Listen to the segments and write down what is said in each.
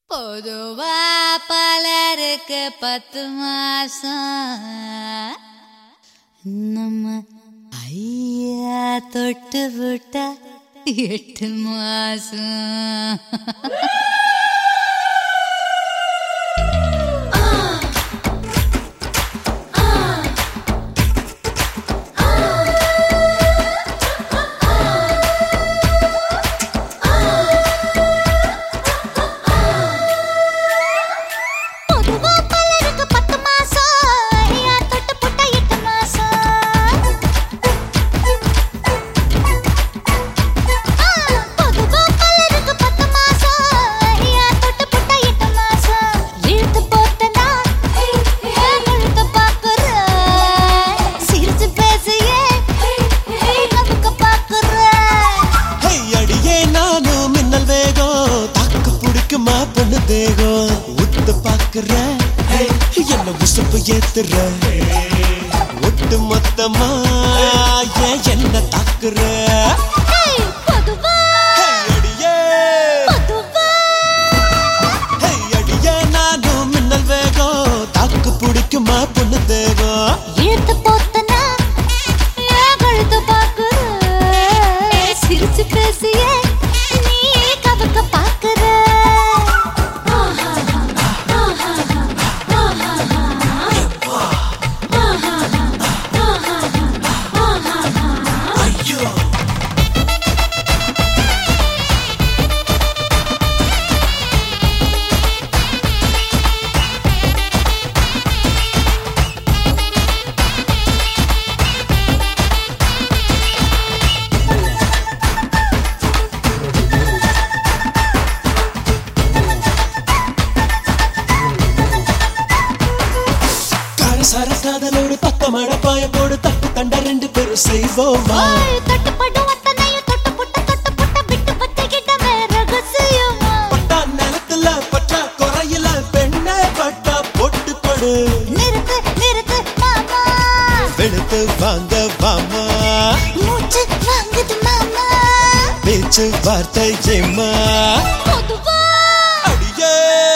பொதுவா பலருக்கு 10 மாசம் நம்ம ஐயா தொட்டு விட்டா 8 மாசம். என்ன உசுப்பு ஏத்துற ஒட்டு மொத்தமா என்ன தாக்குற அடியே நானும் மின்னல் வேகம் தாக்கு பிடிக்குமா பொண்ணு தேகம் ஏத்து போத்தனா கழுத்து பாக்குற சிரிச்சு பேசியே நீ கவக்க பாக்குற சரக்காதலோடு பக்கமட பாய போடு தப்பு தண்ட 2 பேரும் செய்வோமா தட்டுப்படும் அத்தனையும் தொட்டு புட்ட விட்டு பத்திக்கிட்ட ரகசியமா பட்டா நிலத்துல பட்டா குறையில பெண்ணே பட்டா போட்டு கொடு நிறுத்து மாமா வெளுத்து வாங்க வாமா மூச்சு வாங்குது மாமா பேச்சு வார்த்தை ஏமா பொதுவா அடியே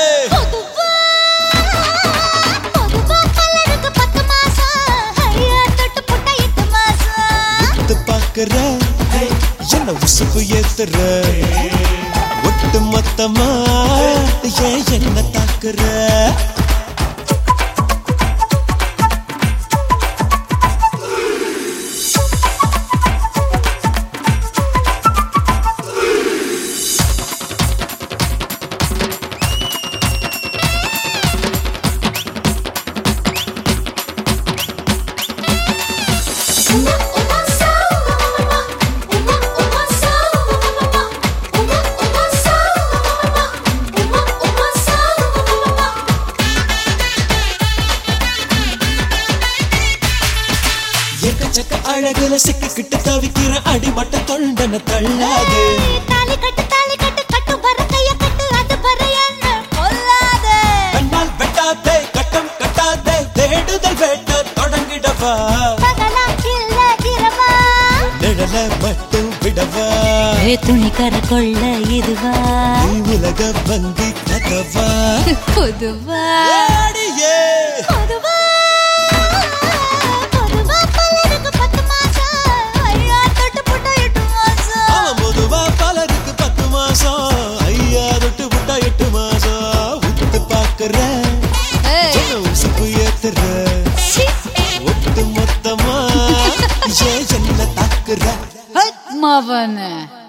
என்ன உசுப்பு ஏத்துற ஒட்டு மொத்தமா என்ன தாக்குற அழகுல சிக்கிட்டு தவிக்கிற அடிமட்ட தொண்டன தள்ளாது தாலி கட்டு கட்டு வர கைய கட்டு அது வர என்ன கொல்லாதே கண்ணால் வெட்டாதே கட்டம் கட்டாதே தேடுதல் வேட்ட தொடங்கிடவா பகலா இல்ல இரவா நிழல மட்டும் விடவா துணி கர கொள்ள இதுவா நீ உலக வங்கி கதவா பொதுவா அடியே பொதுவா உசுப்பு ஏத்துற ஒட்டு மொத்தமா என்ன தாக்குற மவன